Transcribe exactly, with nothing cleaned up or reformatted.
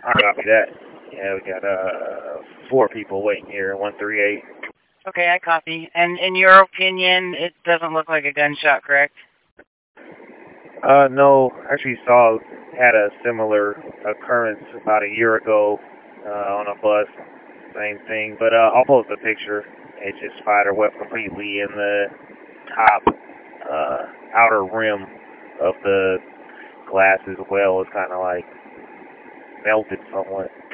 I copy that. Yeah, we got uh four people waiting here. One three eight. Okay, I copy. And in your opinion, it doesn't look like a gunshot, correct? Uh, no, actually saw had a similar occurrence about a year ago uh, on a bus. Same thing, but uh, I'll post a picture. It just spider web completely in the top uh, outer rim of the glass as well. It's kind of like melted somewhat.